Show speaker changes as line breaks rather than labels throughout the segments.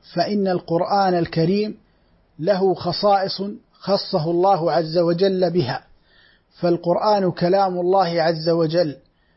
فإن القرآن الكريم له خصائص خصه الله عز وجل بها، فالقرآن كلام الله عز وجل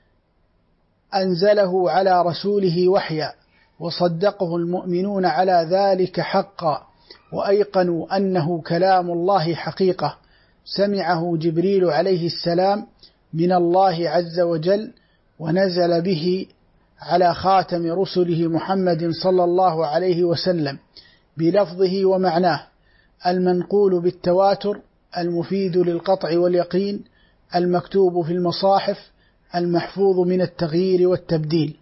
أنزله على رسوله وحيا، وصدقه المؤمنون على ذلك حقا، وأيقنوا أنه كلام الله حقيقة، سمعه جبريل عليه السلام من الله عز وجل، ونزل به على خاتم رسله محمد صلى الله عليه وسلم بلفظه ومعناه، المنقول بالتواتر، المفيد للقطع واليقين، المكتوب في المصاحف، المحفوظ من التغيير والتبديل.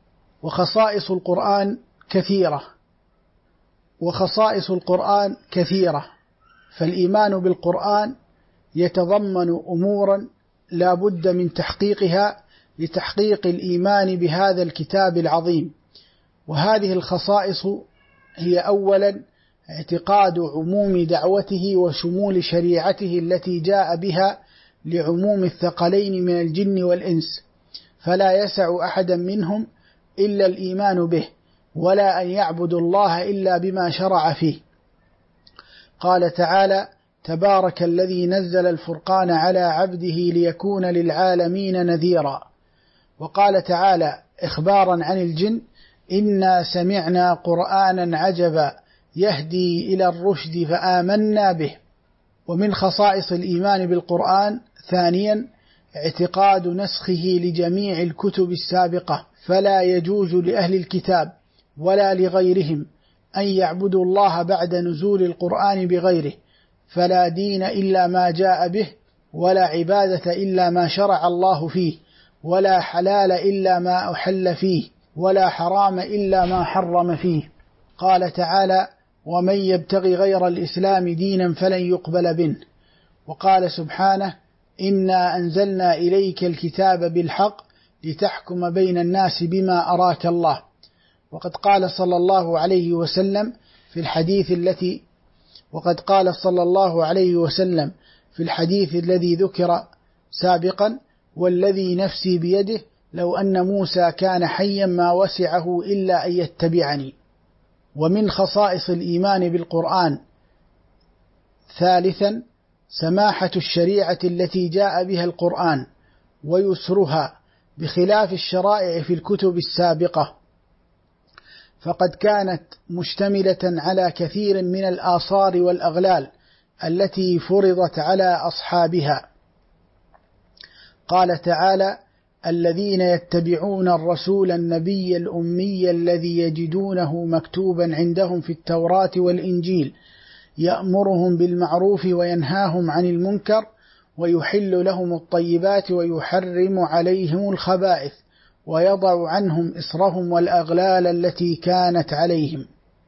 وخصائص القرآن كثيرة، فالإيمان بالقرآن يتضمن أمورا لا بد من تحقيقها لتحقيق الإيمان بهذا الكتاب العظيم. وهذه الخصائص هي أولا اعتقاد عموم دعوته وشمول شريعته التي جاء بها لعموم الثقلين من الجن والإنس، فلا يسع أحدا منهم إلا الإيمان به، ولا أن يعبدوا الله إلا بما شرع فيه. قال تعالى: تبارك الذي نزل الفرقان على عبده ليكون للعالمين نذيرا. وقال تعالى إخبارا عن الجن: إنا سمعنا قرآنا عجبا يهدي إلى الرشد فآمنا به. ومن خصائص الإيمان بالقرآن ثانيا اعتقاد نسخه لجميع الكتب السابقة، فلا يجوز لأهل الكتاب ولا لغيرهم أن يعبدوا الله بعد نزول القرآن بغيره، فلا دين إلا ما جاء به، ولا عبادة إلا ما شرع الله فيه، ولا حلال إلا ما أحل فيه، ولا حرام إلا ما حرم فيه. قال تعالى: ومن يبتغي غير الإسلام دينا فلن يقبل منه. وقال سبحانه: إنا أنزلنا إليك الكتاب بالحق لتحكم بين الناس بما أراك الله. وقد قال صلى الله عليه وسلم في الحديث الذي ذكر سابقا: والذي نفسي بيده لو أن موسى كان حيا ما وسعه إلا أن يتبعني. ومن خصائص الإيمان بالقرآن ثالثا سماحة الشريعة التي جاء بها القرآن ويسرها، بخلاف الشرائع في الكتب السابقة، فقد كانت مشتملة على كثير من الآثار والأغلال التي فرضت على أصحابها. قال تعالى: الذين يتبعون الرسول النبي الأمي الذي يجدونه مكتوبا عندهم في التوراة والإنجيل يأمرهم بالمعروف وينهاهم عن المنكر ويحل لهم الطيبات ويحرم عليهم الخبائث ويضع عنهم إصرهم والأغلال التي كانت عليهم.